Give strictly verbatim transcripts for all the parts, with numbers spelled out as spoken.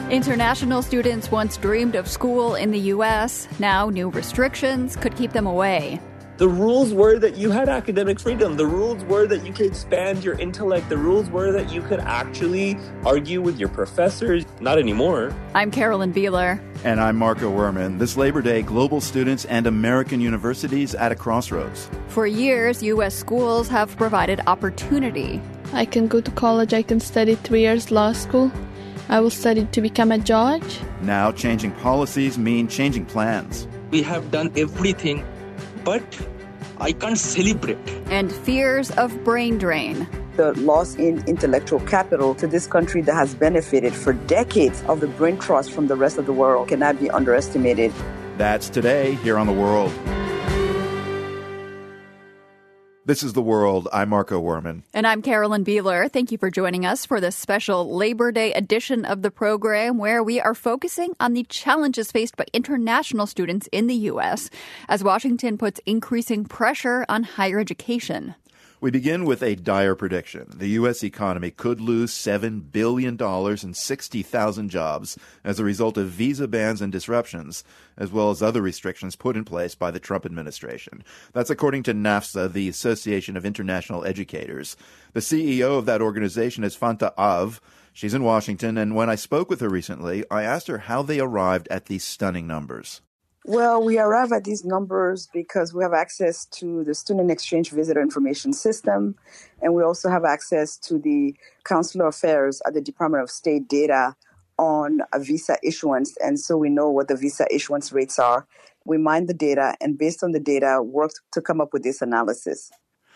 International students once dreamed of school in the U S. Now new restrictions could keep them away. The rules were that you had academic freedom. The rules were that you could expand your intellect. The rules were that you could actually argue with your professors. Not anymore. I'm Carolyn Beeler. And I'm Marco Werman. This Labor Day, global students and American universities at a crossroads. For years, U S schools have provided opportunity. I can go to college. I can study three years law school. I will study to become a judge. Now, changing policies mean changing plans. We have done everything, but I can't celebrate. And fears of brain drain. The loss in intellectual capital to this country that has benefited for decades of the brain trust from the rest of the world cannot be underestimated. That's today here on The World. This is The World. I'm Marco Werman. And I'm Carolyn Beeler. Thank you for joining us for this special Labor Day edition of the program, where we are focusing on the challenges faced by international students in the U S as Washington puts increasing pressure on higher education. We begin with a dire prediction. The U S economy could lose seven billion dollars and sixty thousand jobs as a result of visa bans and disruptions, as well as other restrictions put in place by the Trump administration. That's according to NAFSA, the Association of International Educators. The C E O of that organization is Fanta Av. She's in Washington, and when I spoke with her recently, I asked her how they arrived at these stunning numbers. Well, we arrive at these numbers because we have access to the Student Exchange Visitor Information System, and we also have access to the Consular Affairs at the Department of State data on a visa issuance. And so we know what the visa issuance rates are. We mine the data, and based on the data, work to come up with this analysis.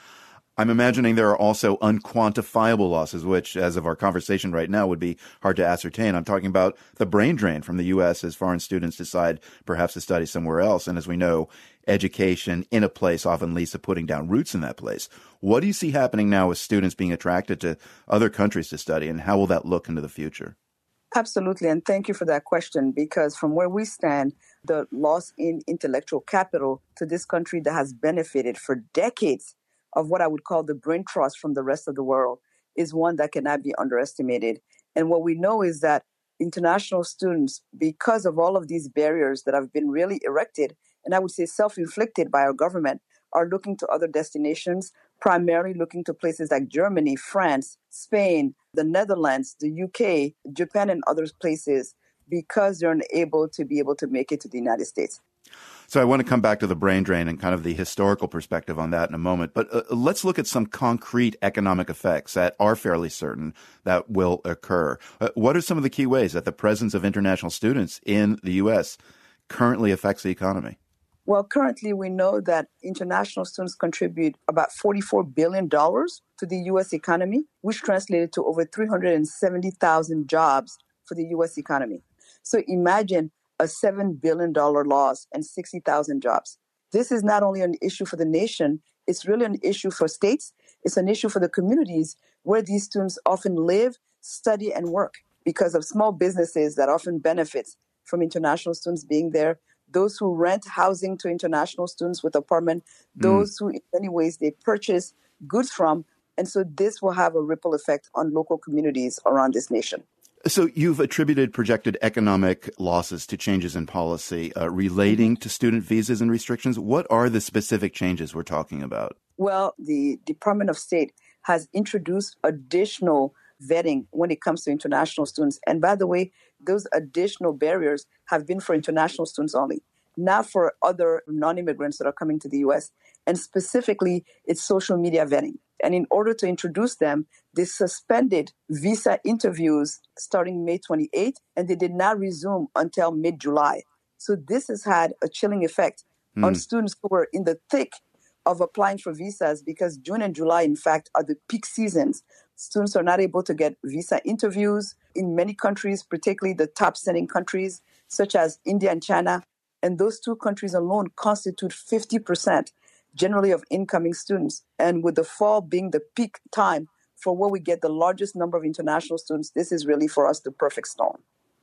I'm imagining there are also unquantifiable losses, which, as of our conversation right now, would be hard to ascertain. I'm talking about the brain drain from the U S as foreign students decide perhaps to study somewhere else. And as we know, education in a place often leads to putting down roots in that place. What do you see happening now with students being attracted to other countries to study, and how will that look into the future? Absolutely, and thank you for that question, because from where we stand, the loss in intellectual capital to this country that has benefited for decades of what I would call the brain trust from the rest of the world is one that cannot be underestimated. And what we know is that international students, because of all of these barriers that have been really erected, and I would say self-inflicted by our government, are looking to other destinations, primarily looking to places like Germany, France, Spain, the Netherlands, the U K, Japan, and other places, because they're unable to be able to make it to the United States. So I want to come back to the brain drain and kind of the historical perspective on that in a moment. But uh, let's look at some concrete economic effects that are fairly certain that will occur. Uh, what are some of the key ways that the presence of international students in the U S currently affects the economy? Well, currently we know that international students contribute about forty-four billion dollars to the U S economy, which translated to over three hundred seventy thousand jobs for the U S economy. So imagine a seven billion dollars loss and sixty thousand jobs. This is not only an issue for the nation, it's really an issue for states. It's an issue for the communities where these students often live, study, and work because of small businesses that often benefit from international students being there, those who rent housing to international students with apartment, those mm. who in many ways they purchase goods from. And so this will have a ripple effect on local communities around this nation. So you've attributed projected economic losses to changes in policy uh, relating to student visas and restrictions. What are the specific changes we're talking about? Well, the Department of State has introduced additional vetting when it comes to international students. And by the way, those additional barriers have been for international students only, not for other non-immigrants that are coming to the U S. And specifically, it's social media vetting. And in order to introduce them, they suspended visa interviews starting May twenty-eighth, and they did not resume until mid-July. So this has had a chilling effect mm. on students who were in the thick of applying for visas, because June and July, in fact, are the peak seasons. Students are not able to get visa interviews in many countries, particularly the top-sending countries, such as India and China. And those two countries alone constitute fifty percent generally of incoming students. And with the fall being the peak time for where we get the largest number of international students, this is really for us the perfect storm.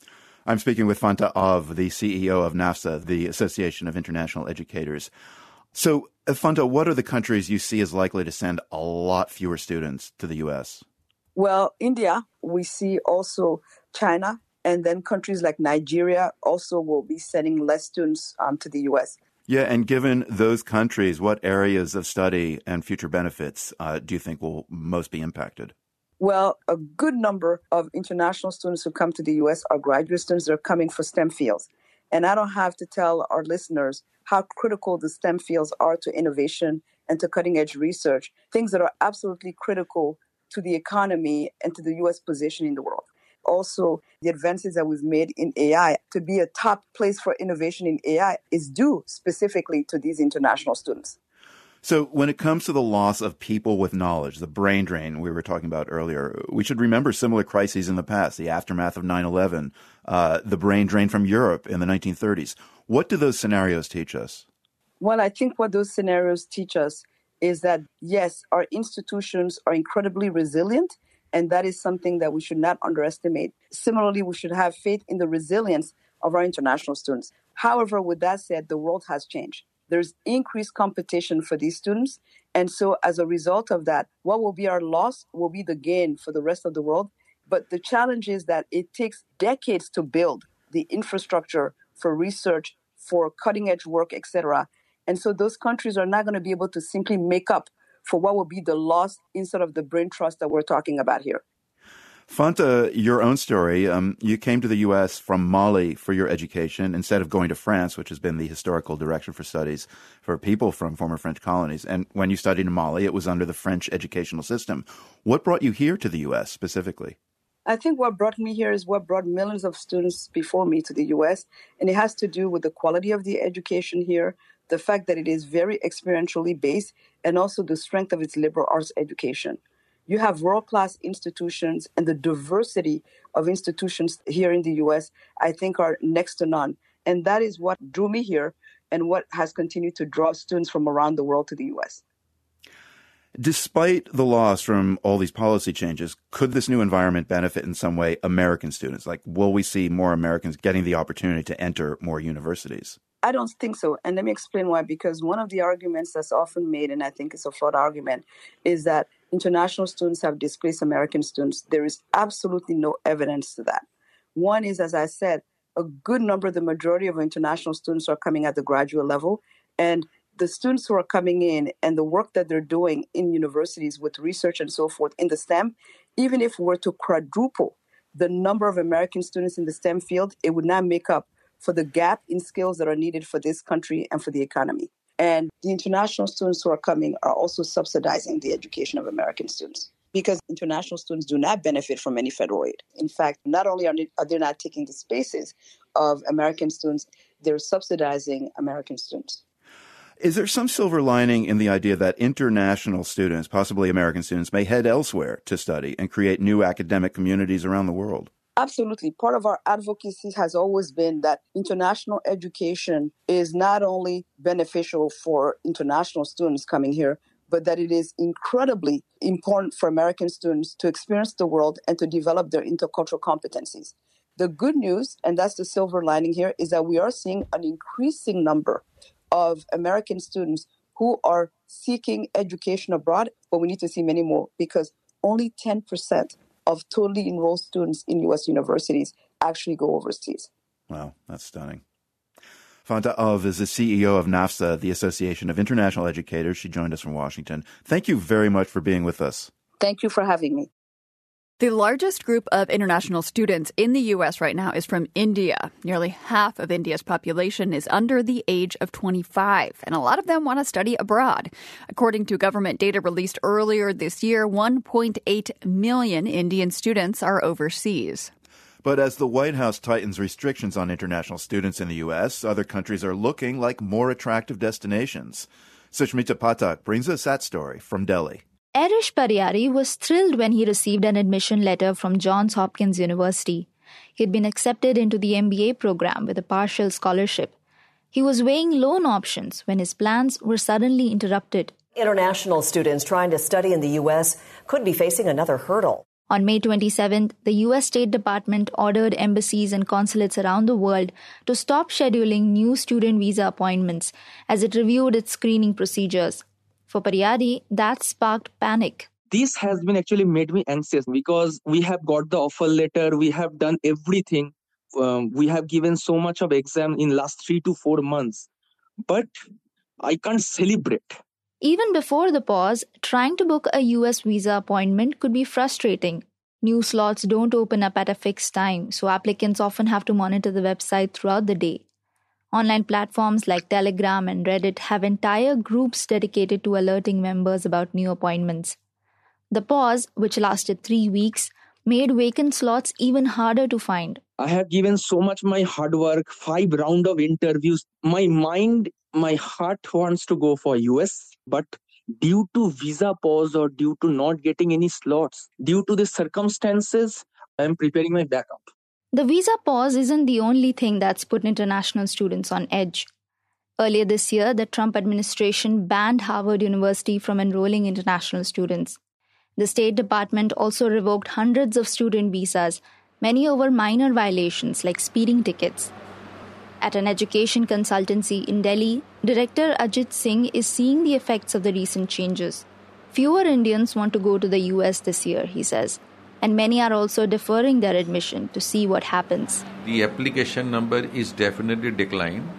I'm speaking with Fanta Av, the C E O of NAFSA, the Association of International Educators. So, Fanta, what are the countries you see as likely to send a lot fewer students to the U S? Well, India, we see also China, And then countries like Nigeria also will be sending less students um, to the U S. Yeah, and given those countries, what areas of study and future benefits uh, do you think will most be impacted? Well, a good number of international students who come to the U S are graduate students that are coming for STEM fields. And I don't have to tell our listeners how critical the STEM fields are to innovation and to cutting-edge research, things that are absolutely critical to the economy and to the U S position in the world. Also, the advances that we've made in A I, to be a top place for innovation in A I, is due specifically to these international students. So when it comes to the loss of people with knowledge, the brain drain we were talking about earlier, we should remember similar crises in the past, the aftermath of nine eleven, uh, the brain drain from Europe in the nineteen thirties. What do those scenarios teach us? Well, I think what those scenarios teach us is that, yes, our institutions are incredibly resilient, and that is something that we should not underestimate. Similarly, we should have faith in the resilience of our international students. However, with that said, the world has changed. There's increased competition for these students. And so as a result of that, what will be our loss will be the gain for the rest of the world. But the challenge is that it takes decades to build the infrastructure for research, for cutting edge work, et cetera. And so those countries are not going to be able to simply make up for what will be the loss instead of the brain trust that we're talking about here. Fanta, your own story, um, you came to the U S from Mali for your education instead of going to France, which has been the historical direction for studies for people from former French colonies. And when you studied in Mali, it was under the French educational system. What brought you here to the U S specifically? I think what brought me here is what brought millions of students before me to the U S, and it has to do with the quality of the education here, the fact that it is very experientially based, and also the strength of its liberal arts education. You have world-class institutions, and the diversity of institutions here in the U S, I think, are next to none. And that is what drew me here and what has continued to draw students from around the world to the U S. Despite the loss from all these policy changes, could this new environment benefit in some way American students? Like, will we see more Americans getting the opportunity to enter more universities? I don't think so. And let me explain why. Because one of the arguments that's often made, and I think it's a flawed argument, is that international students have displaced American students. There is absolutely no evidence to that. One is, as I said, a good number, the majority of international students are coming at the graduate level. And the students who are coming in and the work that they're doing in universities with research and so forth in the STEM, even if we were to quadruple the number of American students in the STEM field, it would not make up for the gap in skills that are needed for this country and for the economy. And the international students who are coming are also subsidizing the education of American students, because international students do not benefit from any federal aid. In fact, not only are they, are they not taking the spaces of American students, they're subsidizing American students. Is there some silver lining in the idea that international students, possibly American students, may head elsewhere to study and create new academic communities around the world? Absolutely. Part of our advocacy has always been that international education is not only beneficial for international students coming here, but that it is incredibly important for American students to experience the world and to develop their intercultural competencies. The good news, and that's the silver lining here, is that we are seeing an increasing number of American students who are seeking education abroad, but we need to see many more, because only ten percent of totally enrolled students in U S universities actually go overseas. Wow, that's stunning. Fanta Of is the C E O of NAFSA, the Association of International Educators. She joined us from Washington. Thank you very much for being with us. Thank you for having me. The largest group of international students in the U S right now is from India. Nearly half of India's population is under the age of twenty-five, and a lot of them want to study abroad. According to government data released earlier this year, one point eight million Indian students are overseas. But as the White House tightens restrictions on international students in the U S, other countries are looking like more attractive destinations. Sushmita Pathak brings us that story from Delhi. Arish Pariyari was thrilled when he received an admission letter from Johns Hopkins University. He had been accepted into the M B A program with a partial scholarship. He was weighing loan options when his plans were suddenly interrupted. International students trying to study in the U S could be facing another hurdle. On May twenty-seventh, the U S State Department ordered embassies and consulates around the world to stop scheduling new student visa appointments as it reviewed its screening procedures. For Pariyari, that sparked panic. This has been actually made me anxious because we have got the offer letter, we have done everything. Um, we have given so much of exam in last three to four months, but I can't celebrate. Even before the pause, trying to book a U S visa appointment could be frustrating. New slots don't open up at a fixed time, so applicants often have to monitor the website throughout the day. Online platforms like Telegram and Reddit have entire groups dedicated to alerting members about new appointments. The pause, which lasted three weeks, made vacant slots even harder to find. I have given so much my hard work, five round of interviews. My mind, my heart wants to go for U S, but due to visa pause or due to not getting any slots, due to the circumstances, I am preparing my backup. The visa pause isn't the only thing that's put international students on edge. Earlier this year, the Trump administration banned Harvard University from enrolling international students. The State Department also revoked hundreds of student visas, many over minor violations like speeding tickets. At an education consultancy in Delhi, Director Ajit Singh is seeing the effects of the recent changes. Fewer Indians want to go to the U S this year, he says, and many are also deferring their admission to see what happens. The application number is definitely declined,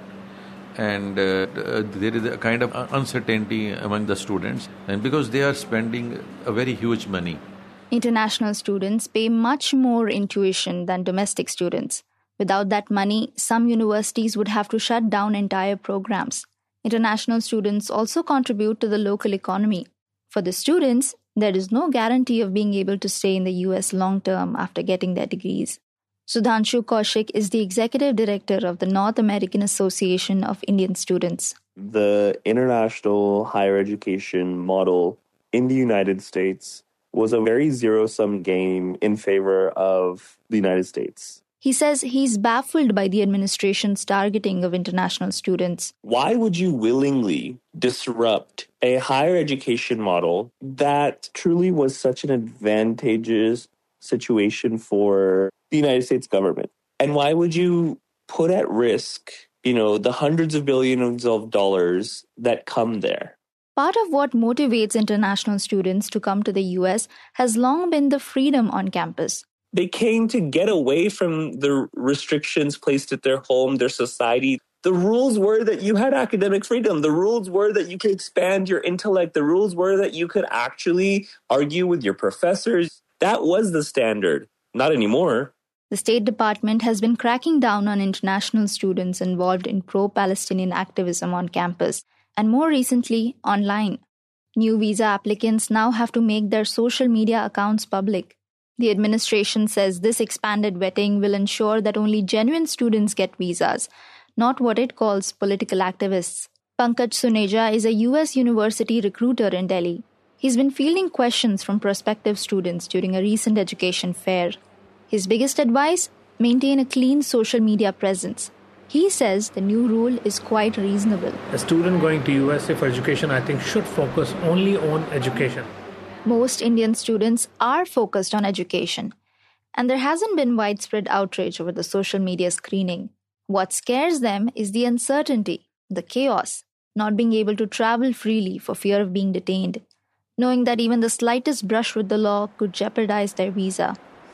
and uh, there is a kind of uncertainty among the students, and because they are spending a very huge money. International students pay much more in tuition than domestic students. Without that money, some universities would have to shut down entire programs. International students also contribute to the local economy. For the students, there is no guarantee of being able to stay in the U S long term after getting their degrees. Sudhanshu Kaushik is the executive director of the North American Association of Indian Students. The international higher education model in the United States was a very zero-sum game in favor of the United States. He says he's baffled by the administration's targeting of international students. Why would you willingly disrupt a higher education model that truly was such an advantageous situation for the United States government? And why would you put at risk, you know, the hundreds of billions of dollars that come there? Part of what motivates international students to come to the U S has long been the freedom on campus. They came to get away from the restrictions placed at their home, their society. The rules were that you had academic freedom. The rules were that you could expand your intellect. The rules were that you could actually argue with your professors. That was the standard. Not anymore. The State Department has been cracking down on international students involved in pro-Palestinian activism on campus, and more recently, online. New visa applicants now have to make their social media accounts public. The administration says this expanded vetting will ensure that only genuine students get visas, not what it calls political activists. Pankaj Suneja is a U S university recruiter in Delhi. He's been fielding questions from prospective students during a recent education fair. His biggest advice? Maintain a clean social media presence. He says the new rule is quite reasonable. A student going to U S A for education, I think, should focus only on education. Most Indian students are focused on education, and there hasn't been widespread outrage over the social media screening. What scares them is the uncertainty, the chaos, not being able to travel freely for fear of being detained, knowing that even the slightest brush with the law could jeopardize their visa.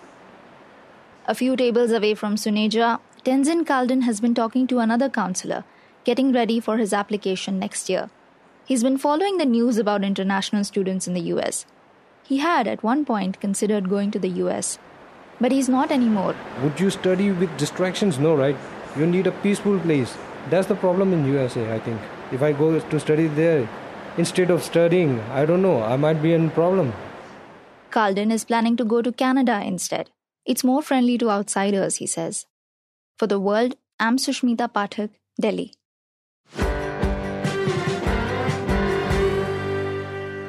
A few tables away from Suneja, Tenzin Kalden has been talking to another counselor, getting ready for his application next year. He's been following the news about international students in the U S. He had at one point considered going to the U S, but he's not anymore. Would you study with distractions? No, right? You need a peaceful place. That's the problem in U S A, I think. If I go to study there, instead of studying, I don't know, I might be in problem. Kalden is planning to go to Canada instead. It's more friendly to outsiders, he says. For The World, I'm Sushmita Pathak, Delhi.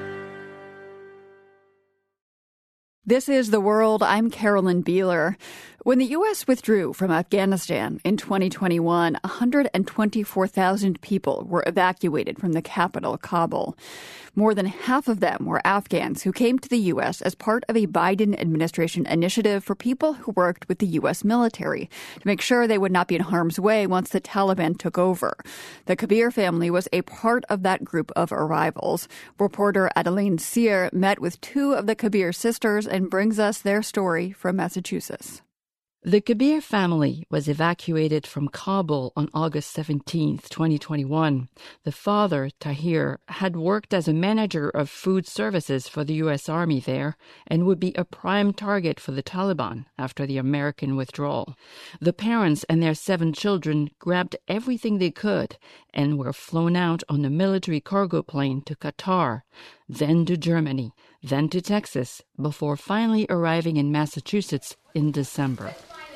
This is The World. I'm Carolyn Beeler. When the U S withdrew from Afghanistan in twenty twenty-one, one hundred twenty-four thousand people were evacuated from the capital, Kabul. More than half of them were Afghans who came to the U S as part of a Biden administration initiative for people who worked with the U S military to make sure they would not be in harm's way once the Taliban took over. The Kabir family was a part of that group of arrivals. Reporter Adeline Sear met with two of the Kabir sisters and brings us their story from Massachusetts. The Kabir family was evacuated from Kabul on August seventeenth, twenty twenty-one. The father, Tahir, had worked as a manager of food services for the U S Army there and would be a prime target for the Taliban after the American withdrawal. The parents and their seven children grabbed everything they could and were flown out on a military cargo plane to Qatar, then to Germany, then to Texas, before finally arriving in Massachusetts in December.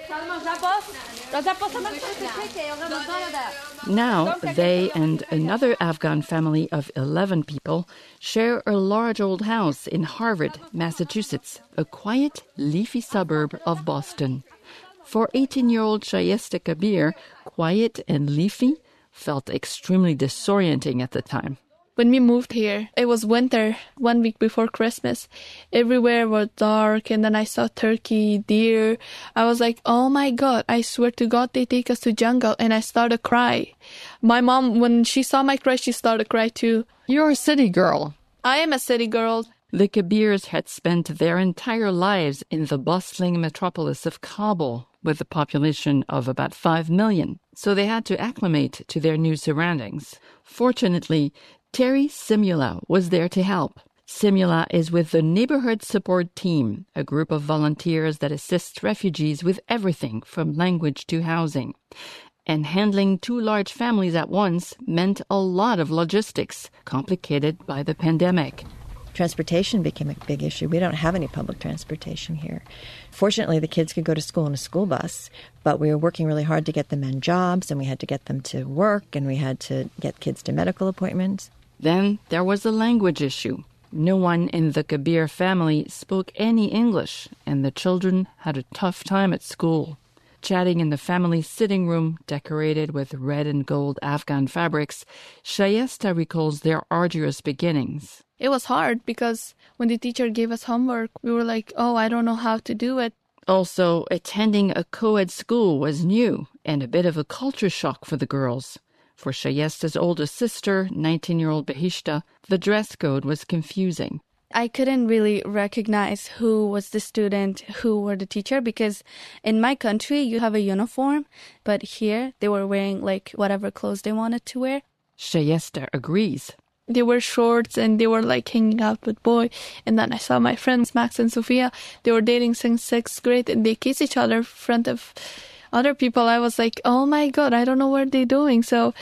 Now, they and another Afghan family of eleven people share a large old house in Harvard, Massachusetts, a quiet, leafy suburb of Boston. For eighteen-year-old Shayesta Kabir, quiet and leafy felt extremely disorienting at the time. When we moved here, it was winter, one week before Christmas. Everywhere was dark, and then I saw turkey, deer. I was like, oh my God, I swear to God, they take us to jungle, and I started to cry. My mom, when she saw my cry, she started to cry too. You're a city girl. I am a city girl. The Kabirs had spent their entire lives in the bustling metropolis of Kabul, with a population of about five million, so they had to acclimate to their new surroundings. Fortunately, Terry Simula was there to help. Simula is with the Neighborhood Support Team, a group of volunteers that assists refugees with everything from language to housing. And handling two large families at once meant a lot of logistics, complicated by the pandemic. Transportation became a big issue. We don't have any public transportation here. Fortunately, the kids could go to school in a school bus, but we were working really hard to get them in jobs, and we had to get them to work, and we had to get kids to medical appointments. Then there was the language issue. No one in the Kabir family spoke any English, and the children had a tough time at school. Chatting in the family sitting room, decorated with red and gold Afghan fabrics, Shayesta recalls their arduous beginnings. It was hard because when the teacher gave us homework, we were like, oh, I don't know how to do it. Also, attending a co-ed school was new and a bit of a culture shock for the girls. For Shayesta's oldest sister, nineteen-year-old Behishta, the dress code was confusing. I couldn't really recognize who was the student, who were the teacher, because in my country, you have a uniform, but here they were wearing like whatever clothes they wanted to wear. Shayesta agrees. They were shorts and they were like hanging out with boy. And then I saw my friends, Max and Sophia, they were dating since sixth grade and they kiss each other in front of other people. I was like, oh my God, I don't know what they're doing. So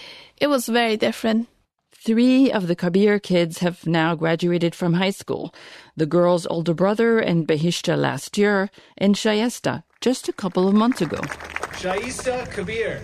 it was very different. Three of the Kabir kids have now graduated from high school. The girl's older brother and Behishta last year, and Shayesta just a couple of months ago. Shayesta Kabir.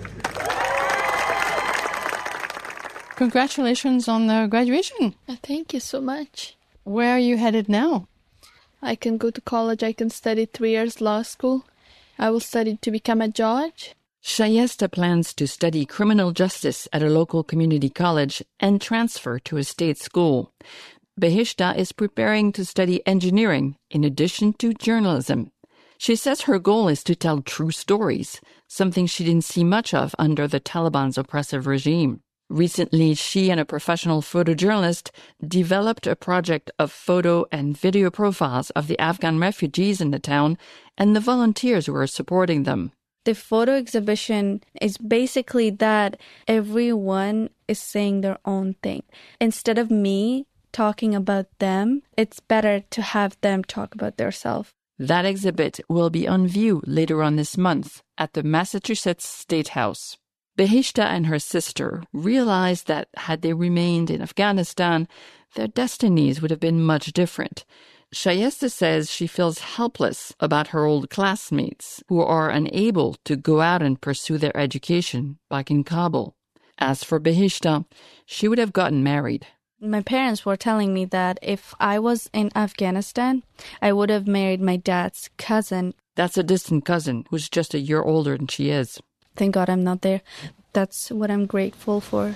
Congratulations on the graduation. Thank you so much. Where are you headed now? I can go to college. I can study three years law school. I will study to become a judge. Shayesta plans to study criminal justice at a local community college and transfer to a state school. Behishta is preparing to study engineering in addition to journalism. She says her goal is to tell true stories, something she didn't see much of under the Taliban's oppressive regime. Recently, she and a professional photojournalist developed a project of photo and video profiles of the Afghan refugees in the town and the volunteers who are supporting them. The photo exhibition is basically that everyone is saying their own thing. Instead of me talking about them, it's better to have them talk about themselves. That exhibit will be on view later on this month at the Massachusetts State House. Behishta and her sister realized that had they remained in Afghanistan, their destinies would have been much different. Shayesta says she feels helpless about her old classmates who are unable to go out and pursue their education back in Kabul. As for Behishta, she would have gotten married. My parents were telling me that if I was in Afghanistan, I would have married my dad's cousin. That's a distant cousin who's just a year older than she is. Thank God I'm not there. That's what I'm grateful for.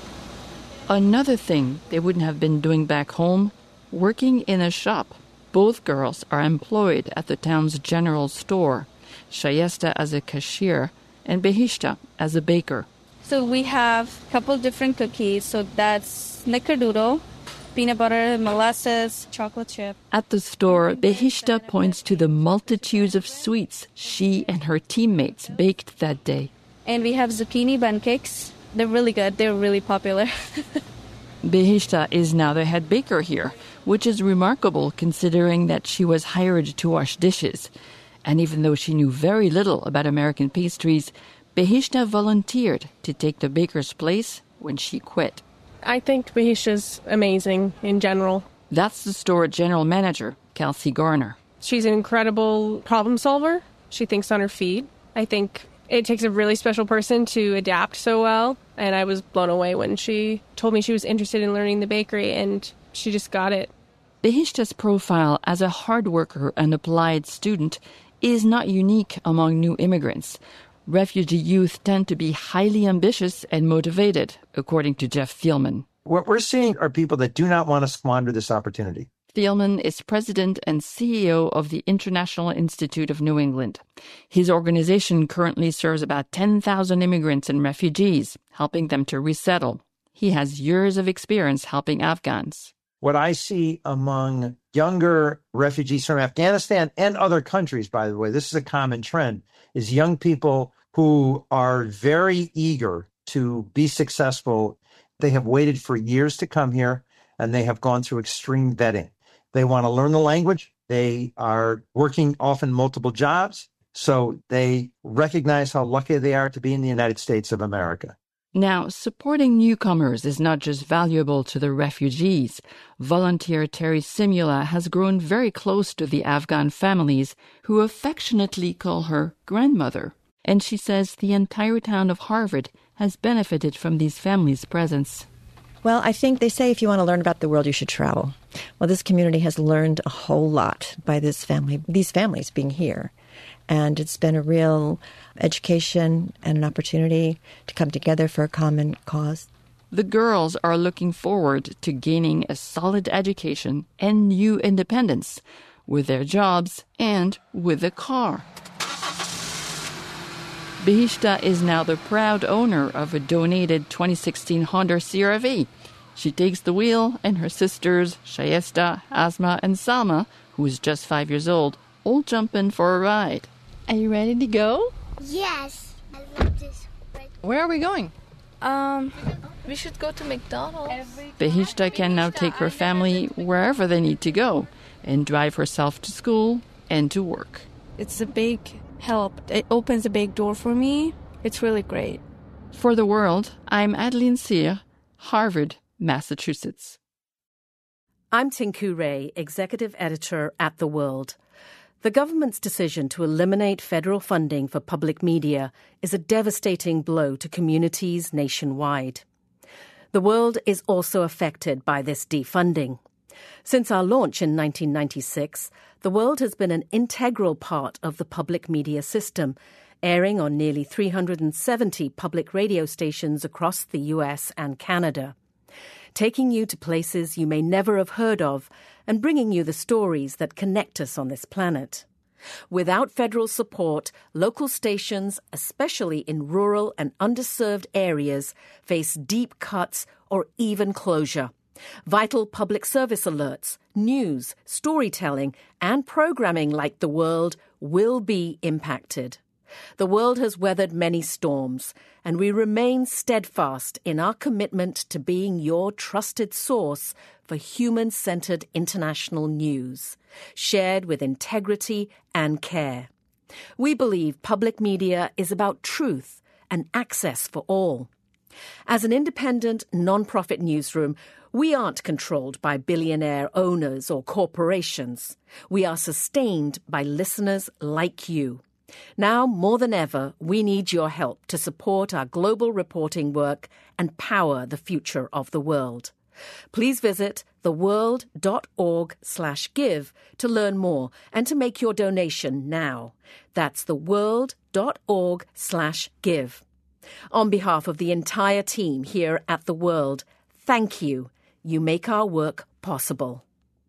Another thing they wouldn't have been doing back home, working in a shop. Both girls are employed at the town's general store, Shayesta as a cashier and Behishta as a baker. So we have a couple different cookies. So that's snickerdoodle, peanut butter, molasses, chocolate chip. At the store, Behishta points to the multitudes of sweets she and her teammates baked that day. And we have zucchini bun cakes. They're really good. They're really popular. Behishta is now the head baker here, which is remarkable considering that she was hired to wash dishes. And even though she knew very little about American pastries, Behishta volunteered to take the baker's place when she quit. I think Behishta's amazing in general. That's the store general manager, Kelsey Garner. She's an incredible problem solver. She thinks on her feet. I think it takes a really special person to adapt so well. And I was blown away when she told me she was interested in learning the bakery, and she just got it. Behishta's profile as a hard worker and applied student is not unique among new immigrants. Refugee youth tend to be highly ambitious and motivated, according to Jeff Thielman. What we're seeing are people that do not want to squander this opportunity. Thielman is president and C E O of the International Institute of New England. His organization currently serves about ten thousand immigrants and refugees, helping them to resettle. He has years of experience helping Afghans. What I see among younger refugees from Afghanistan and other countries, by the way, this is a common trend, is young people who are very eager to be successful. They have waited for years to come here, and they have gone through extreme vetting. They want to learn the language. They are working often multiple jobs, so they recognize how lucky they are to be in the United States of America. Now, supporting newcomers is not just valuable to the refugees. Volunteer Terry Simula has grown very close to the Afghan families who affectionately call her grandmother. And she says the entire town of Harvard has benefited from these families' presence. Well, I think they say if you want to learn about the world, you should travel. Well, this community has learned a whole lot by this family, these families being here. And it's been a real education and an opportunity to come together for a common cause. The girls are looking forward to gaining a solid education and new independence with their jobs and with a car. Behishta is now the proud owner of a donated twenty sixteen Honda C R V. She takes the wheel, and her sisters, Shayesta, Asma, and Salma, who is just five years old, all jump in for a ride. Are you ready to go? Yes. I love this. Where are we going? Um, we should go to McDonald's. Behishta can now take her family wherever they need to go and drive herself to school and to work. It's a big help. It opens a big door for me. It's really great. For The World, I'm Adeline Cyr, Harvard, Massachusetts. I'm Tinku Ray, Executive Editor at The World. The government's decision to eliminate federal funding for public media is a devastating blow to communities nationwide. The World is also affected by this defunding. Since our launch in nineteen ninety-six, The World has been an integral part of the public media system, airing on nearly three hundred seventy public radio stations across the U S and Canada, taking you to places you may never have heard of and bringing you the stories that connect us on this planet. Without federal support, local stations, especially in rural and underserved areas, face deep cuts or even closure. Vital public service alerts, news, storytelling, and programming like The World will be impacted. The world has weathered many storms, and we remain steadfast in our commitment to being your trusted source for human-centered international news, shared with integrity and care. We believe public media is about truth and access for all. As an independent, non-profit newsroom, we aren't controlled by billionaire owners or corporations. We are sustained by listeners like you. Now, more than ever, we need your help to support our global reporting work and power the future of the world. Please visit theworld.org slash give to learn more and to make your donation now. That's theworld.org slash give. On behalf of the entire team here at The World, thank you. You make our work possible.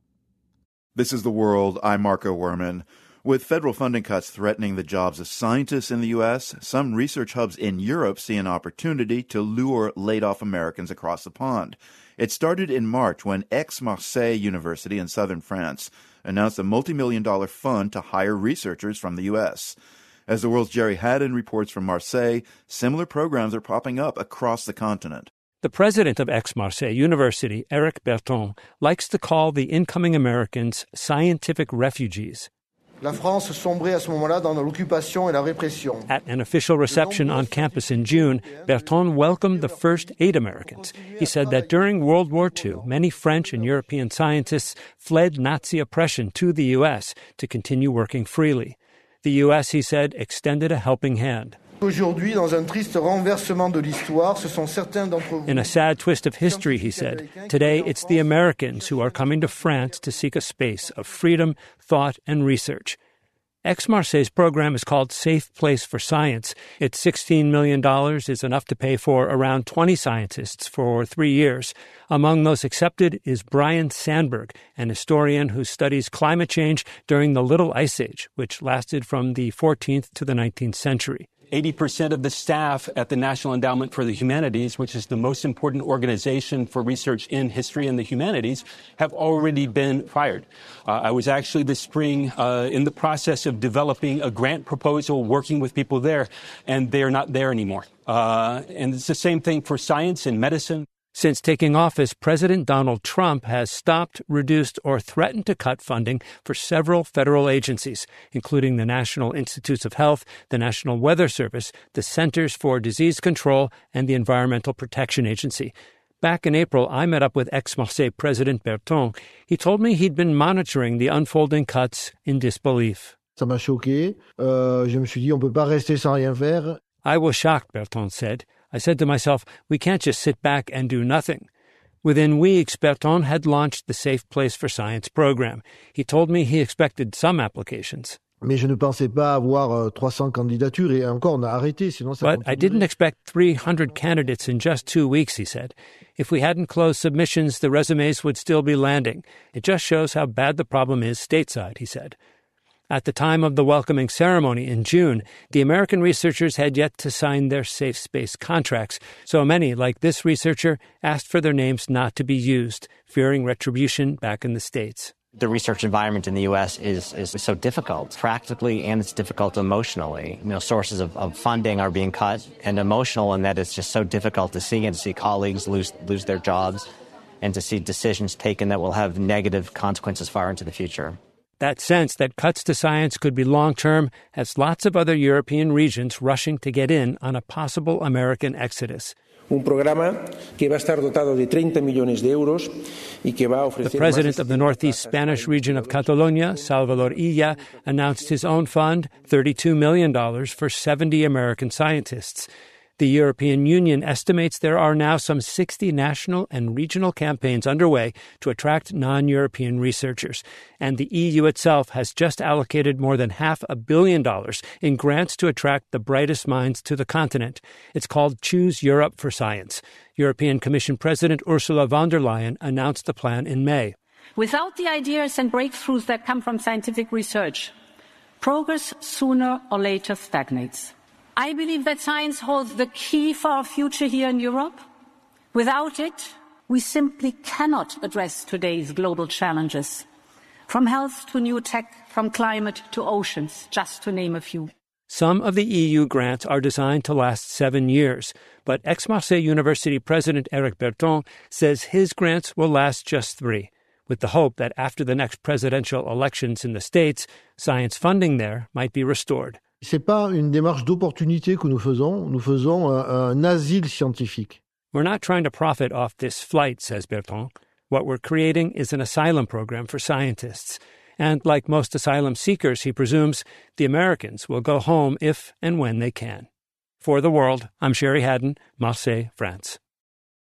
This is The World. I'm Marco Werman. With federal funding cuts threatening the jobs of scientists in the U S, some research hubs in Europe see an opportunity to lure laid-off Americans across the pond. It started in March when Aix-Marseille University in southern France announced a multi-million dollar fund to hire researchers from the U S. As The World's Jerry Haddon reports from Marseille, similar programs are popping up across the continent. The president of Aix-Marseille University, Eric Berton, likes to call the incoming Americans scientific refugees. La France sombrait à ce moment-là dans l'occupation et la répression. At an official reception on campus in June, Berton welcomed the first eight Americans. He said that during World War Two, many French and European scientists fled Nazi oppression to the U S to continue working freely. The U S, he said, extended a helping hand. Aujourd'hui, dans un triste renversement de l'histoire, ce sont certains d'entre vous. In a sad twist of history, he said, today it's the Americans who are coming to France to seek a space of freedom, thought, and research. Aix-Marseille's program is called Safe Place for Science. Its sixteen million dollars is enough to pay for around twenty scientists for three years. Among those accepted is Brian Sandberg, an historian who studies climate change during the Little Ice Age, which lasted from the fourteenth to the nineteenth century. eighty percent of the staff at the National Endowment for the Humanities, which is the most important organization for research in history and the humanities, have already been fired. Uh, I was actually this spring uh, in the process of developing a grant proposal, working with people there, and they're not there anymore. Uh, and it's the same thing for science and medicine. Since taking office, President Donald Trump has stopped, reduced, or threatened to cut funding for several federal agencies, including the National Institutes of Health, the National Weather Service, the Centers for Disease Control, and the Environmental Protection Agency. Back in April, I met up with Aix-Marseille President Berton. He told me he'd been monitoring the unfolding cuts in disbelief. Ça m'a choqué. Euh, je me suis dit, on peut pas rester sans rien faire. I was shocked, Berton said. I said to myself, we can't just sit back and do nothing. Within weeks, Berton had launched the Safe Place for Science program. He told me he expected some applications. Mais je ne pensais pas avoir trois cents candidatures et encore on a arrêté, sinon ça. But I didn't expect three hundred candidates in just two weeks, he said. If we hadn't closed submissions, the resumes would still be landing. It just shows how bad the problem is stateside, he said. At the time of the welcoming ceremony in June, the American researchers had yet to sign their safe space contracts, so many, like this researcher, asked for their names not to be used, fearing retribution back in the States. The research environment in the U S is, is so difficult, practically, and it's difficult emotionally. You know, sources of, of funding are being cut, and emotional in that it's just so difficult to see and to see colleagues lose lose their jobs and to see decisions taken that will have negative consequences far into the future. That sense that cuts to science could be long-term has lots of other European regions rushing to get in on a possible American exodus. Un programa que va a estar dotado de treinta millones de euros y que va a ofrecer. The president of the northeast Spanish region of Catalonia, Salvador Illa, announced his own fund, thirty-two million dollars, for seventy American scientists. The European Union estimates there are now some sixty national and regional campaigns underway to attract non-European researchers, and the E U itself has just allocated more than half a billion dollars in grants to attract the brightest minds to the continent. It's called Choose Europe for Science. European Commission President Ursula von der Leyen announced the plan in May. Without the ideas and breakthroughs that come from scientific research, progress sooner or later stagnates. I believe that science holds the key for our future here in Europe. Without it, we simply cannot address today's global challenges, from health to new tech, from climate to oceans, just to name a few. Some of the E U grants are designed to last seven years, but Aix-Marseille University President Eric Berton says his grants will last just three, with the hope that after the next presidential elections in the States, science funding there might be restored. C'est pas une démarche d'opportunité que nous faisons, nous faisons un, un asile scientifique. We're not trying to profit off this flight, says Berton. What we're creating is an asylum program for scientists. And like most asylum seekers, he presumes, the Americans will go home if and when they can. For The World, I'm Sherry Haddon, Marseille, France.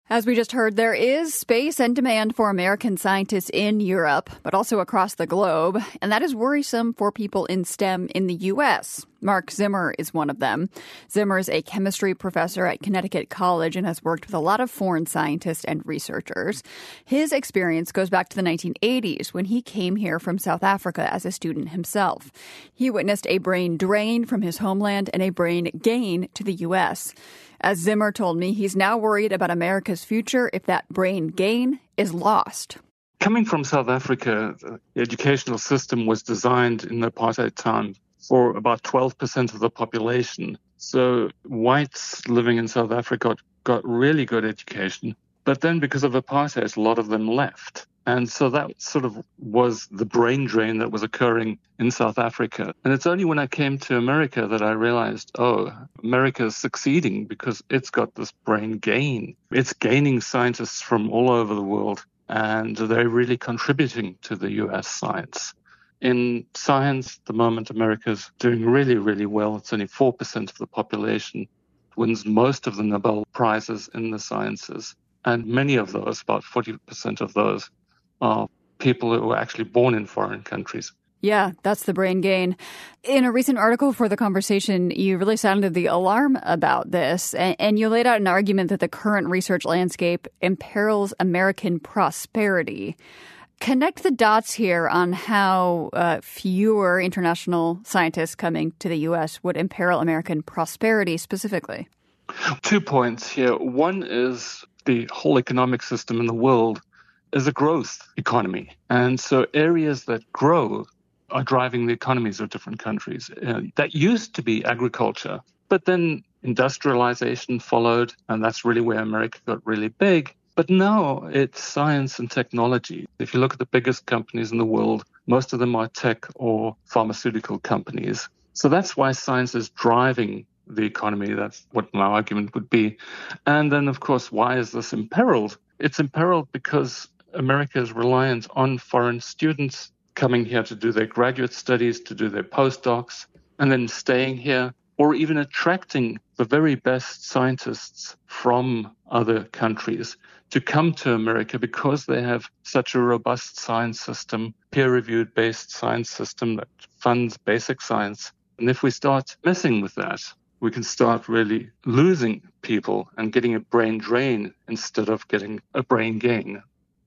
As we just heard, there is space and demand for American scientists in Europe, but also across the globe, and that is worrisome for people in STEM in the U S. Mark Zimmer is one of them. Zimmer is a chemistry professor at Connecticut College and has worked with a lot of foreign scientists and researchers. His experience goes back to the nineteen eighties when he came here from South Africa as a student himself. He witnessed a brain drain from his homeland and a brain gain to the U S. As Zimmer told me, he's now worried about America's future if that brain gain is lost. Coming from South Africa, the educational system was designed in apartheid time for about twelve percent of the population. So whites living in South Africa got, got really good education. But then because of apartheid, a lot of them left. And so that sort of was the brain drain that was occurring in South Africa. And it's only when I came to America that I realized, oh, America is succeeding because it's got this brain gain. It's gaining scientists from all over the world, and they're really contributing to the U S science. In science, at the moment, America's doing really, really well. It's only four percent of the population, wins most of the Nobel Prizes in the sciences. And many of those, about forty percent of those, are people who were actually born in foreign countries. Yeah, that's the brain gain. In a recent article for The Conversation, you really sounded the alarm about this, and you laid out an argument that the current research landscape imperils American prosperity. Connect the dots here on how uh, fewer international scientists coming to the U S would imperil American prosperity specifically. Two points here. One is the whole economic system in the world is a growth economy. And so areas that grow are driving the economies of different countries. Uh, that used to be agriculture, but then industrialization followed, and that's really where America got really big. But now it's science and technology. If you look at the biggest companies in the world, most of them are tech or pharmaceutical companies. So that's why science is driving the economy. That's what my argument would be. And then, of course, why is this imperiled? It's imperiled because America is reliant on foreign students coming here to do their graduate studies, to do their postdocs, and then staying here, or even attracting the very best scientists from other countries to come to America because they have such a robust science system, peer-reviewed based science system that funds basic science. And if we start messing with that, we can start really losing people and getting a brain drain instead of getting a brain gain.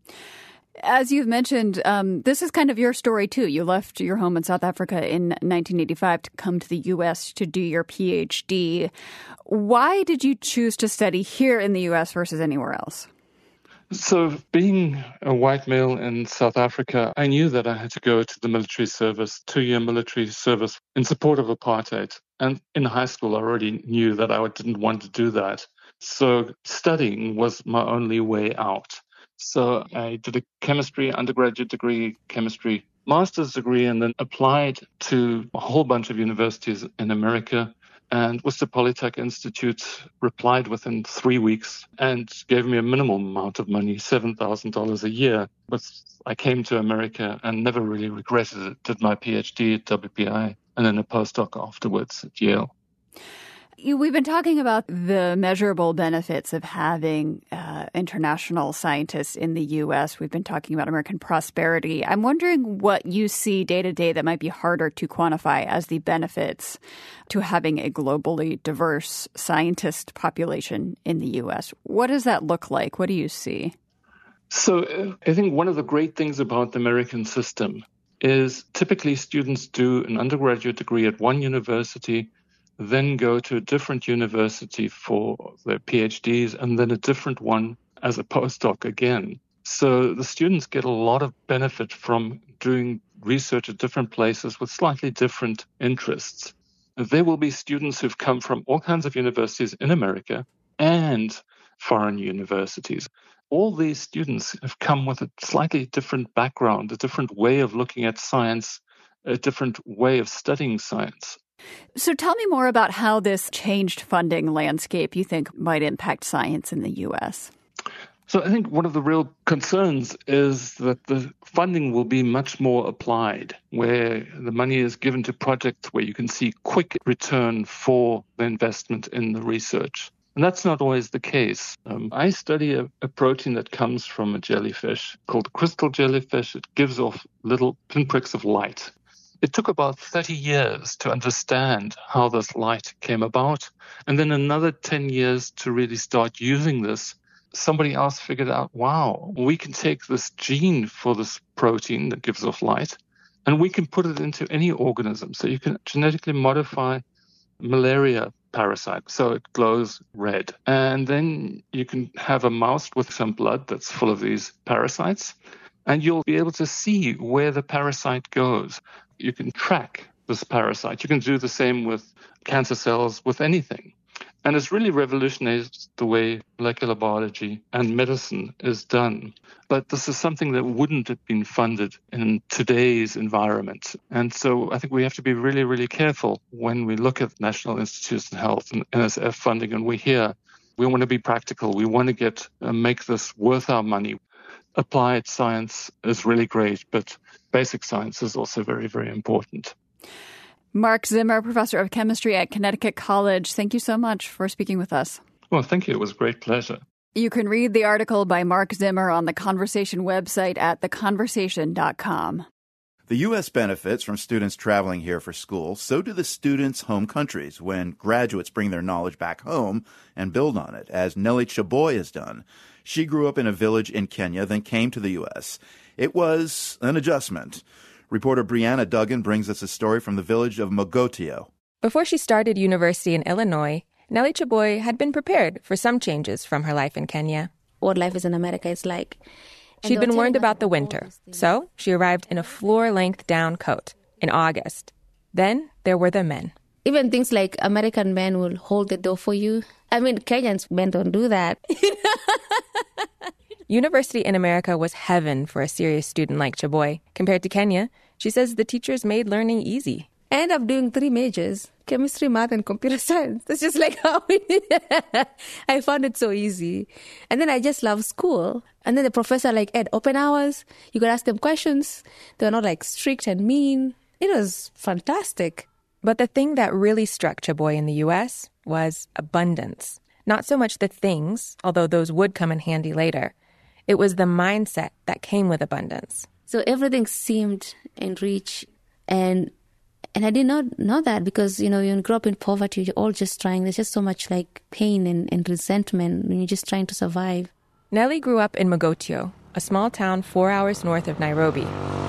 As you've mentioned, um, this is kind of your story, too. You left your home in South Africa in nineteen eighty-five to come to the U S to do your P H D. Why did you choose to study here in the U S versus anywhere else? So being a white male in South Africa, I knew that I had to go to the military service, two-year military service in support of apartheid. And in high school, I already knew that I didn't want to do that. So studying was my only way out. So I did a chemistry undergraduate degree, chemistry master's degree, and then applied to a whole bunch of universities in America. And Worcester Polytech Institute replied within three weeks and gave me a minimal amount of money, seven thousand dollars a year. But I came to America and never really regretted it. Did my P H D at W P I and then a postdoc afterwards at Yale. We've been talking about the measurable benefits of having uh, international scientists in the U S. We've been talking about American prosperity. I'm wondering what you see day to day that might be harder to quantify as the benefits to having a globally diverse scientist population in the U S. What does that look like? What do you see? So uh, I think one of the great things about the American system is typically students do an undergraduate degree at one university, then go to a different university for their P H Ds, and then a different one as a postdoc again. So the students get a lot of benefit from doing research at different places with slightly different interests. There will be students who've come from all kinds of universities in America and foreign universities. All these students have come with a slightly different background, a different way of looking at science, a different way of studying science. So tell me more about how this changed funding landscape you think might impact science in the U S. So I think one of the real concerns is that the funding will be much more applied, where the money is given to projects where you can see quick return for the investment in the research. And that's not always the case. Um, I study a, a protein that comes from a jellyfish called crystal jellyfish. It gives off little pinpricks of light. It took about thirty years to understand how this light came about, and then another ten years to really start using this. Somebody else figured out, wow, we can take this gene for this protein that gives off light, and we can put it into any organism. So you can genetically modify malaria parasite, so it glows red. And then you can have a mouse with some blood that's full of these parasites, and you'll be able to see where the parasite goes. You can track this parasite. You can do the same with cancer cells, with anything. And it's really revolutionized the way molecular biology and medicine is done. But this is something that wouldn't have been funded in today's environment. And so I think we have to be really, really careful when we look at National Institutes of Health and N S F funding, and we hear we want to be practical. We want to get uh, make this worth our money. Applied science is really great, but basic science is also very, very important. Mark Zimmer, professor of chemistry at Connecticut College, thank you so much for speaking with us. Well, thank you. It was a great pleasure. You can read the article by Mark Zimmer on the Conversation website at the conversation dot com. The U S benefits from students traveling here for school. So do the students' home countries when graduates bring their knowledge back home and build on it, as Nellie Chaboy has done. She grew up in a village in Kenya, then came to the U S. It was an adjustment. Reporter Brianna Duggan brings us a story from the village of Mogotio. Before she started university in Illinois, Nellie Chaboy had been prepared for some changes from her life in Kenya. What life is in America is like. She'd been warned about the winter, so she arrived in a floor-length down coat in August. Then there were the men. Even things like American men will hold the door for you. I mean, Kenyans men don't do that. University in America was heaven for a serious student like Chaboy. Compared to Kenya, she says the teachers made learning easy. I ended up doing three majors, chemistry, math, and computer science. That's just like how we did it. I found it so easy. And then I just love school. And then the professor like had open hours. You could ask them questions. They were not like strict and mean. It was fantastic. But the thing that really struck Chaboy in the U S was abundance. Not so much the things, although those would come in handy later. It was the mindset that came with abundance. So everything seemed in reach, and and I did not know that because, you know, when you grow up in poverty, you're all just trying. There's just so much like pain and, and resentment when you're just trying to survive. Nellie grew up in Mogotio, a small town four hours north of Nairobi.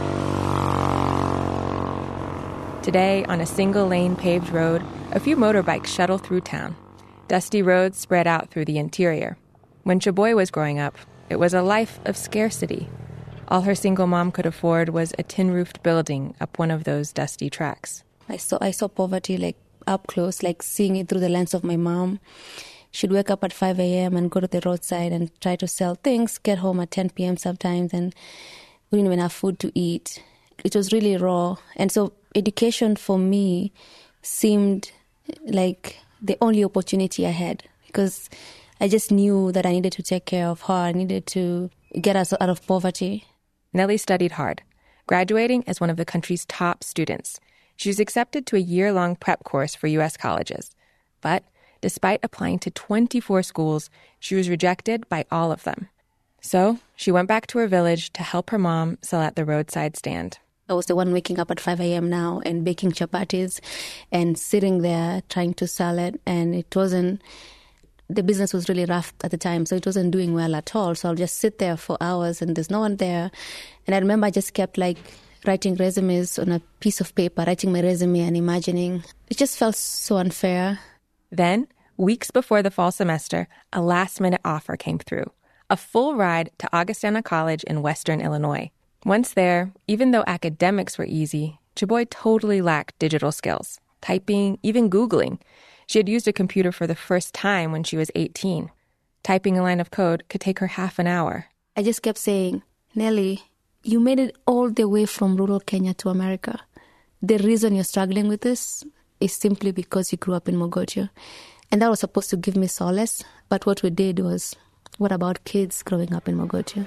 Today, on a single-lane paved road, a few motorbikes shuttle through town. Dusty roads spread out through the interior. When Chaboy was growing up, it was a life of scarcity. All her single mom could afford was a tin-roofed building up one of those dusty tracks. I saw I saw poverty like up close, like seeing it through the lens of my mom. She'd wake up at five a.m. and go to the roadside and try to sell things, get home at ten p.m. sometimes, and we didn't even have food to eat. It was really raw. And so education for me seemed like the only opportunity I had because I just knew that I needed to take care of her. I needed to get us out of poverty. Nellie studied hard, graduating as one of the country's top students. She was accepted to a year-long prep course for U S colleges. But despite applying to twenty-four schools, she was rejected by all of them. So she went back to her village to help her mom sell at the roadside stand. I was the one waking up at five a.m. now and baking chapatis and sitting there trying to sell it. And it wasn't... The business was really rough at the time, so it wasn't doing well at all. So I'll just sit there for hours and there's no one there. And I remember I just kept like writing resumes on a piece of paper, writing my resume and imagining. It just felt so unfair. Then, weeks before the fall semester, a last-minute offer came through. A full ride to Augustana College in Western Illinois. Once there, even though academics were easy, Chaboy totally lacked digital skills. Typing, even Googling. She had used a computer for the first time when she was eighteen. Typing a line of code could take her half an hour. I just kept saying, Nellie, you made it all the way from rural Kenya to America. The reason you're struggling with this is simply because you grew up in Mogotio. And that was supposed to give me solace. But what we did was, what about kids growing up in Mogotio?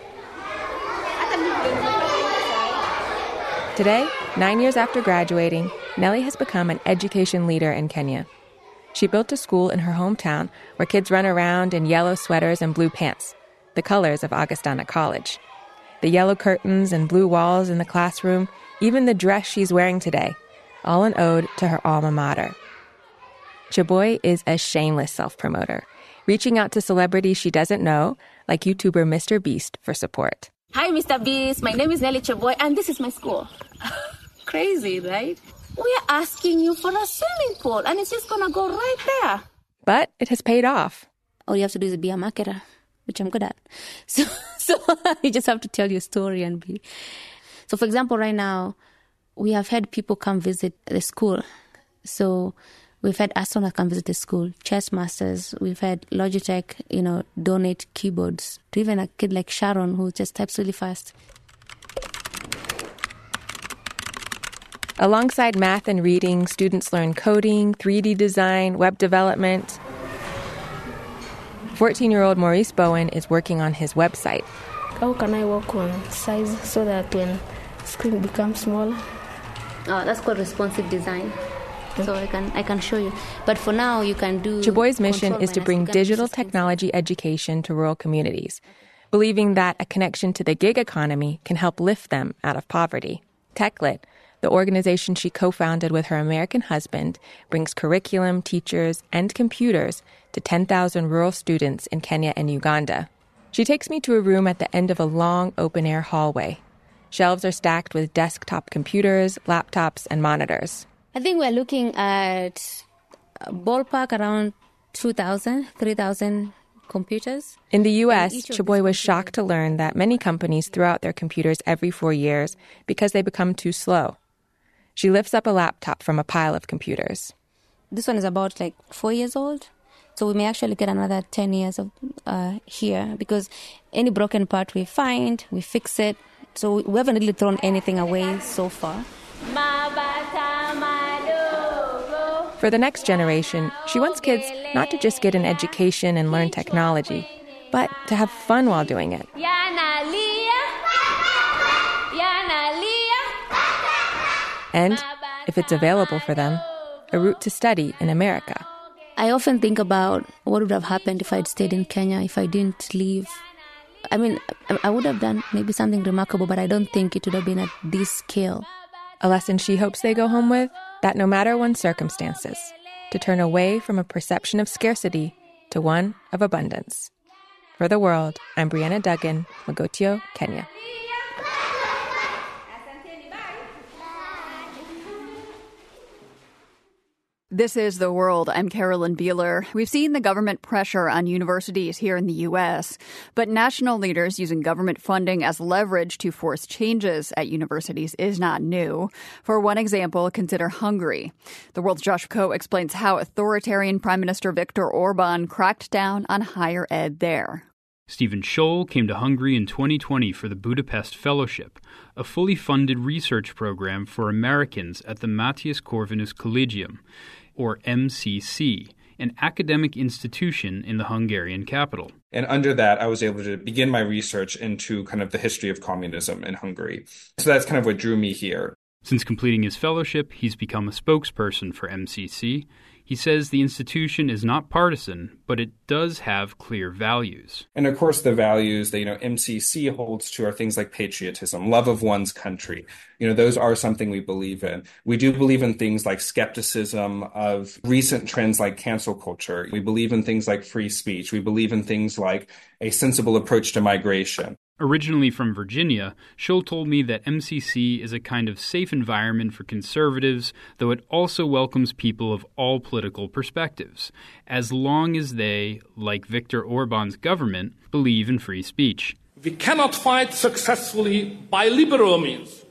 Today, nine years after graduating, Nellie has become an education leader in Kenya. She built a school in her hometown where kids run around in yellow sweaters and blue pants, the colors of Augustana College. The yellow curtains and blue walls in the classroom, even the dress she's wearing today, all an ode to her alma mater. Chaboy is a shameless self-promoter, reaching out to celebrities she doesn't know, like YouTuber Mister Beast, for support. Hi, Mister Beast. My name is Nelly Chaboy, and this is my school. Crazy, right? We are asking you for a swimming pool, and it's just going to go right there. But it has paid off. All you have to do is be a marketer, which I'm good at. So, so you just have to tell your story and be... So, for example, right now, we have had people come visit the school. So we've had astronauts come visit the school, chess masters. We've had Logitech, you know, donate keyboards to even a kid like Sharon who just types really fast. Alongside math and reading, students learn coding, three D design, web development. fourteen-year-old Maurice Bowen is working on his website. How can I work on size so that when screen becomes smaller? Oh, that's called responsive design. So I can I can show you. But for now, you can do... Chaboy's mission is to bring digital technology education to rural communities, believing that a connection to the gig economy can help lift them out of poverty. TechLit, the organization she co-founded with her American husband, brings curriculum, teachers, and computers to ten thousand rural students in Kenya and Uganda. She takes me to a room at the end of a long, open-air hallway. Shelves are stacked with desktop computers, laptops, and monitors. I think we're looking at a ballpark around two thousand, three thousand computers. In the U S, Chaboy was shocked to learn that many companies throw out their computers every four years because they become too slow. She lifts up a laptop from a pile of computers. This one is about like four years old. So we may actually get another ten years of uh, here because any broken part we find, we fix it. So we haven't really thrown anything away so far. For the next generation, she wants kids not to just get an education and learn technology, but to have fun while doing it. And, if it's available for them, a route to study in America. I often think about what would have happened if I'd stayed in Kenya, if I didn't leave. I mean, I would have done maybe something remarkable, but I don't think it would have been at this scale. A lesson she hopes they go home with, that no matter one's circumstances, to turn away from a perception of scarcity to one of abundance. For The World, I'm Brianna Duggan, Mogotio, Kenya. This is The World. I'm Carolyn Beeler. We've seen the government pressure on universities here in the U S, but national leaders using government funding as leverage to force changes at universities is not new. For one example, consider Hungary. The World's Josh Coe explains how authoritarian Prime Minister Viktor Orban cracked down on higher ed there. Stephen Scholl came to Hungary in twenty twenty for the Budapest Fellowship, a fully funded research program for Americans at the Matthias Corvinus Collegium, or M C C, an academic institution in the Hungarian capital. And under that, I was able to begin my research into kind of the history of communism in Hungary. So that's kind of what drew me here. Since completing his fellowship, he's become a spokesperson for M C C. He says the institution is not partisan, but it does have clear values. And of course, the values that, you know, M C C holds to are things like patriotism, love of one's country. You know, those are something we believe in. We do believe in things like skepticism of recent trends like cancel culture. We believe in things like free speech. We believe in things like a sensible approach to migration. Originally from Virginia, Scholl told me that M C C is a kind of safe environment for conservatives, though it also welcomes people of all political perspectives, as long as they, like Viktor Orban's government, believe in free speech. We cannot fight successfully by liberal means,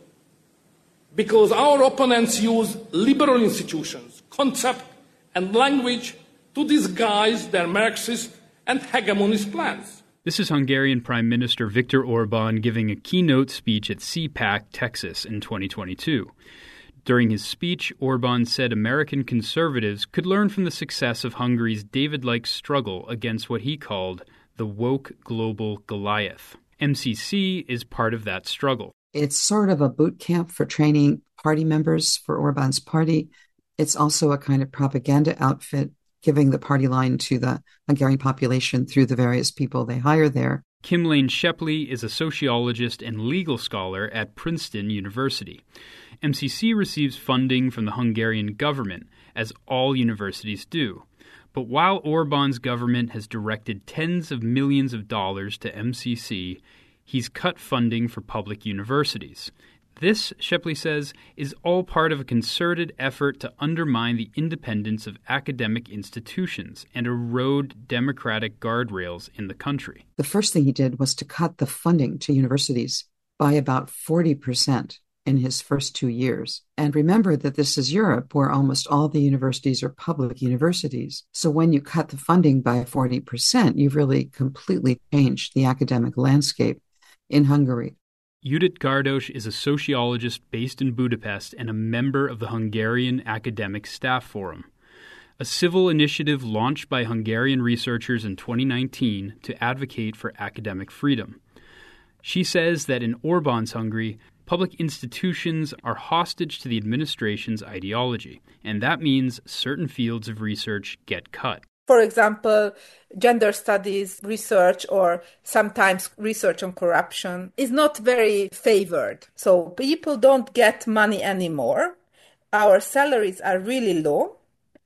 because our opponents use liberal institutions, concept, and language to disguise their Marxist and hegemonist plans. This is Hungarian Prime Minister Viktor Orban giving a keynote speech at C PAC, Texas in twenty twenty-two. During his speech, Orban said American conservatives could learn from the success of Hungary's David-like struggle against what he called the woke global Goliath. M C C is part of that struggle. It's sort of a boot camp for training party members for Orban's party. It's also a kind of propaganda outfit giving the party line to the Hungarian population through the various people they hire there. Kim Lane Shepley is a sociologist and legal scholar at Princeton University. M C C receives funding from the Hungarian government, as all universities do. But while Orbán's government has directed tens of millions of dollars to M C C, he's cut funding for public universities. This, Shepley says, is all part of a concerted effort to undermine the independence of academic institutions and erode democratic guardrails in the country. The first thing he did was to cut the funding to universities by about forty percent in his first two years. And remember that this is Europe, where almost all the universities are public universities. So when you cut the funding by forty percent, you've really completely changed the academic landscape in Hungary. Judit Gardos is a sociologist based in Budapest and a member of the Hungarian Academic Staff Forum, a civil initiative launched by Hungarian researchers in twenty nineteen to advocate for academic freedom. She says that in Orbán's Hungary, public institutions are hostage to the administration's ideology, and that means certain fields of research get cut. For example, gender studies research or sometimes research on corruption is not very favored. So people don't get money anymore. Our salaries are really low.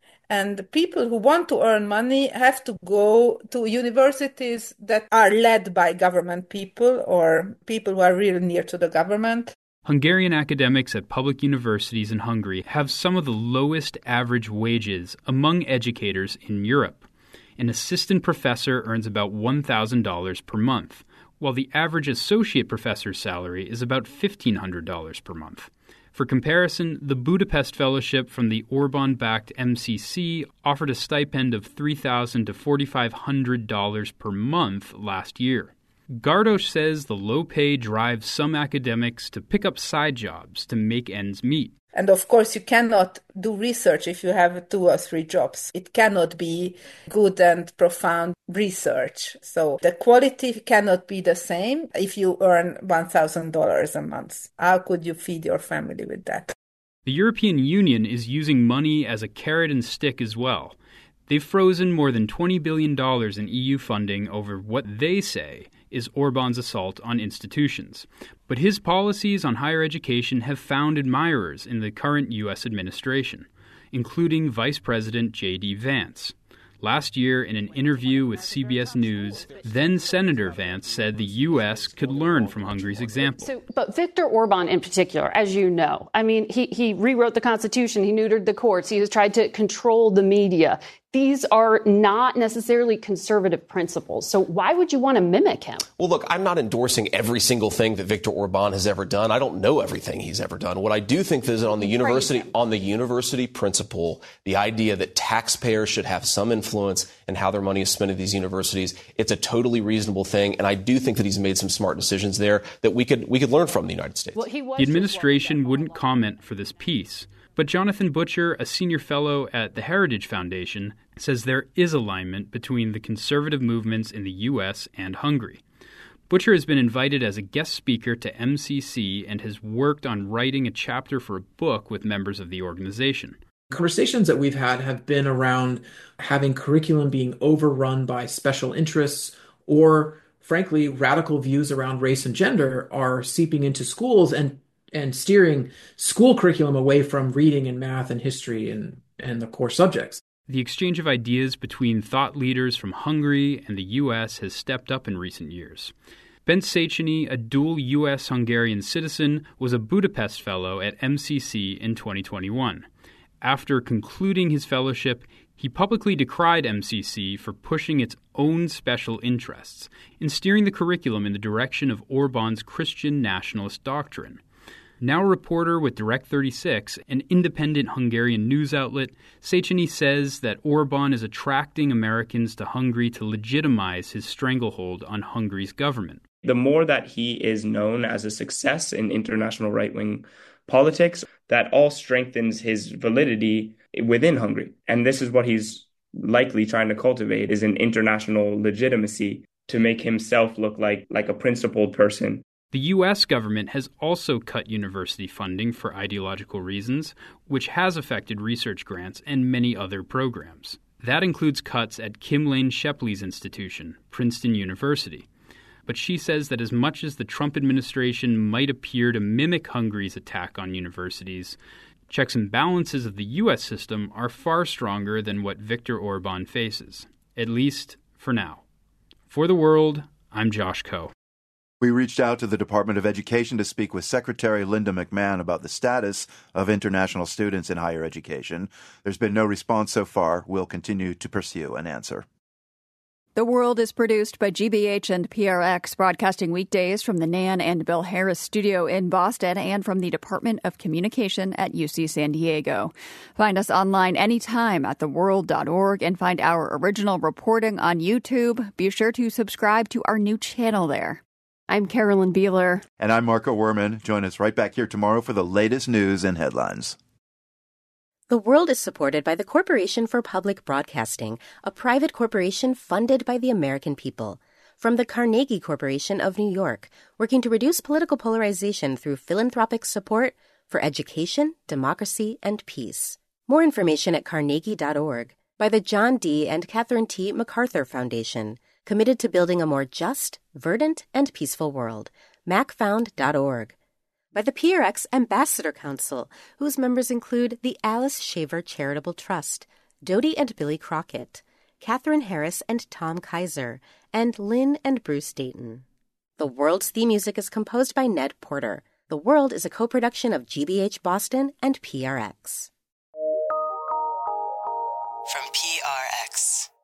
And people who want to earn money have to go to universities that are led by government people or people who are really near to the government. Hungarian academics at public universities in Hungary have some of the lowest average wages among educators in Europe. An assistant professor earns about one thousand dollars per month, while the average associate professor's salary is about fifteen hundred dollars per month. For comparison, the Budapest Fellowship from the Orbán-backed M C C offered a stipend of three thousand dollars to four thousand five hundred dollars per month last year. Gardos says the low pay drives some academics to pick up side jobs to make ends meet. And of course, you cannot do research if you have two or three jobs. It cannot be good and profound research. So the quality cannot be the same if you earn one thousand dollars a month. How could you feed your family with that? The European Union is using money as a carrot and stick as well. They've frozen more than twenty billion dollars in E U funding over what they say is Orbán's assault on institutions. But his policies on higher education have found admirers in the current U S administration, including Vice President J D Vance. Last year, in an interview with C B S News, then-Senator Vance said the U S could learn from Hungary's example. So, but Viktor Orbán in particular, as you know, I mean, he, he rewrote the Constitution, he neutered the courts, he has tried to control the media. These are not necessarily conservative principles. So why would you want to mimic him? Well, look, I'm not endorsing every single thing that Viktor Orbán has ever done. I don't know everything he's ever done. What I do think is on the university, on the university principle, the idea that taxpayers should have some influence in how their money is spent at these universities, it's a totally reasonable thing. And I do think that he's made some smart decisions there that we could we could learn from in the United States. Well, he was the administration wouldn't comment for this piece. But Jonathan Butcher, a senior fellow at the Heritage Foundation, says there is alignment between the conservative movements in the U S and Hungary. Butcher has been invited as a guest speaker to M C C and has worked on writing a chapter for a book with members of the organization. Conversations that we've had have been around having curriculum being overrun by special interests, or frankly, radical views around race and gender are seeping into schools and and steering school curriculum away from reading and math and history and, and the core subjects. The exchange of ideas between thought leaders from Hungary and the U S has stepped up in recent years. Bent Széchenyi, a dual U S-Hungarian citizen, was a Budapest Fellow at M C C in twenty twenty-one. After concluding his fellowship, he publicly decried M C C for pushing its own special interests and steering the curriculum in the direction of Orbán's Christian nationalist doctrine. Now a reporter with Direct thirty-six, an independent Hungarian news outlet, Széchenyi says that Orbán is attracting Americans to Hungary to legitimize his stranglehold on Hungary's government. The more that he is known as a success in international right-wing politics, that all strengthens his validity within Hungary. And this is what he's likely trying to cultivate, is an international legitimacy to make himself look like, like a principled person. The U S government has also cut university funding for ideological reasons, which has affected research grants and many other programs. That includes cuts at Kim Lane Shepley's institution, Princeton University. But she says that as much as the Trump administration might appear to mimic Hungary's attack on universities, checks and balances of the U S system are far stronger than what Viktor Orban faces, at least for now. For The World, I'm Josh Coe. We reached out to the Department of Education to speak with Secretary Linda McMahon about the status of international students in higher education. There's been no response so far. We'll continue to pursue an answer. The World is produced by G B H and P R X, broadcasting weekdays from the Nan and Bill Harris studio in Boston and from the Department of Communication at U C San Diego. Find us online anytime at the world dot org and find our original reporting on YouTube. Be sure to subscribe to our new channel there. I'm Carolyn Beeler. And I'm Marco Werman. Join us right back here tomorrow for the latest news and headlines. The World is supported by the Corporation for Public Broadcasting, a private corporation funded by the American people. From the Carnegie Corporation of New York, working to reduce political polarization through philanthropic support for education, democracy, and peace. More information at carnegie dot org. By the John D. and Catherine T. MacArthur Foundation, committed to building a more just, verdant, and peaceful world. mac found dot org. By the P R X Ambassador Council, whose members include the Alice Shaver Charitable Trust, Dodie and Billy Crockett, Catherine Harris and Tom Kaiser, and Lynn and Bruce Dayton. The World's theme music is composed by Ned Porter. The World is a co-production of G B H Boston and P R X. From P R X.